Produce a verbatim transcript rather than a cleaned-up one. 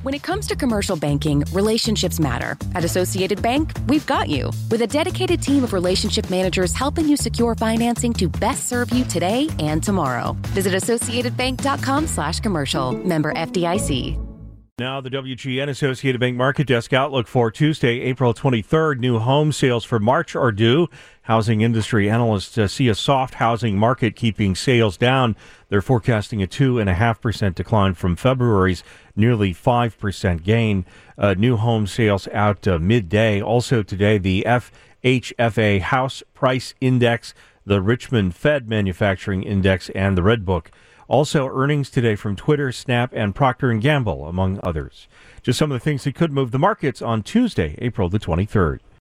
When it comes to commercial banking, relationships matter. At Associated Bank, we've got you. With a dedicated team of relationship managers helping you secure financing to best serve you today and tomorrow. Visit associatedbank.com slash commercial. Member F D I C. Now the W G N Associated Bank Market Desk outlook for Tuesday, April twenty-third. New home sales for March are due. Housing industry analysts uh, see a soft housing market keeping sales down. They're forecasting a two point five percent decline from February's nearly five percent gain. Uh, new home sales out uh, midday. Also today, the F H F A House Price Index, the Richmond Fed Manufacturing Index, and the Red Book. Also, earnings today from Twitter, Snap, and Procter and Gamble, among others. Just some of the things that could move the markets on Tuesday, April the twenty-third.